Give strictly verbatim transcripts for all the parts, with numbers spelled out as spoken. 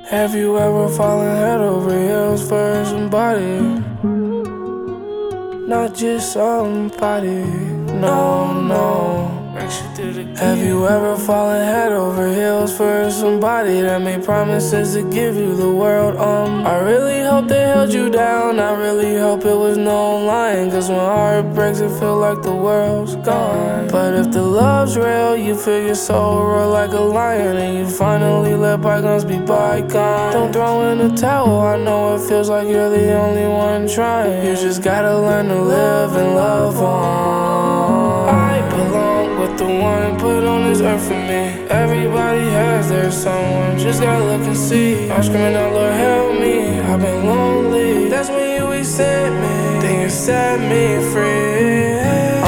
Have you ever fallen head over heels for somebody? Not just somebody, no, no. Have you ever fallen head over heels for somebody that made promises to give you the world? Um, I really hope they held you down, I really hope it was no lying. Cause when heart breaks it feel like the world's gone. But if the love's real, you feel your soul roar like a lion, and you finally let bygones be bygones. Don't throw in the towel, I know it feels like you're the only one trying. You just gotta learn to live and love on. I belong with the one put on this earth for me. Everybody has their someone, just gotta look and see. I'm screaming out, Lord help me, I've been lonely. That's when you accept me, then you set me free.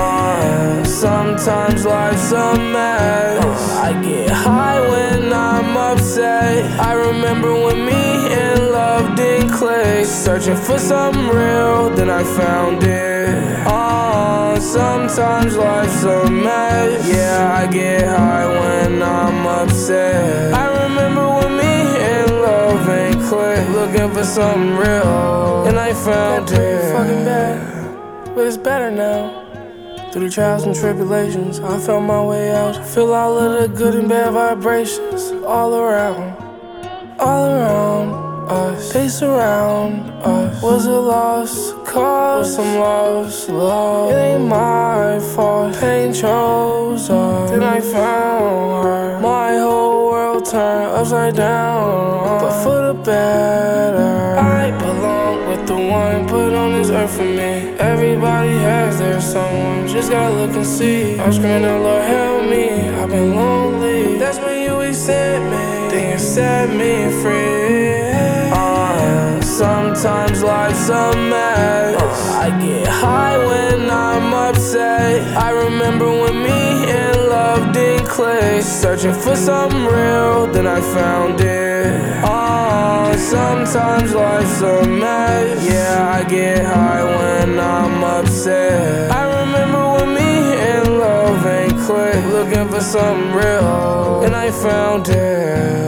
uh, Sometimes life's a mess. I get high when I'm upset. I remember when me and love didn't click. Searching for something real, then I found it. uh, Sometimes life's a mess. Yeah, I get high when I'm upset. I remember when me and love ain't click. Looking for something real, and I found it. Fucking bad, but it's better now. Through the trials and tribulations, I found my way out. Feel all of the good and bad vibrations all around, all around us. They surround us. Was a lost cause, some lost love. It ain't my fault, pain chose us. Then I found her. My whole world turned upside down, but for the better. I belong with the one put on this earth for me. Everybody has their someone, just gotta look and see. I'm screaming out, Lord help me, I've been lonely. That's when you accept me, then you set me free. uh, Sometimes life's a mess. I get high when I'm upset. I remember when me and love didn't click. Searching for something real, then I found it. uh, Sometimes life's a mess. Yeah, I get high when I'm upset. I remember when me and love ain't click. Looking for something real, and I found it.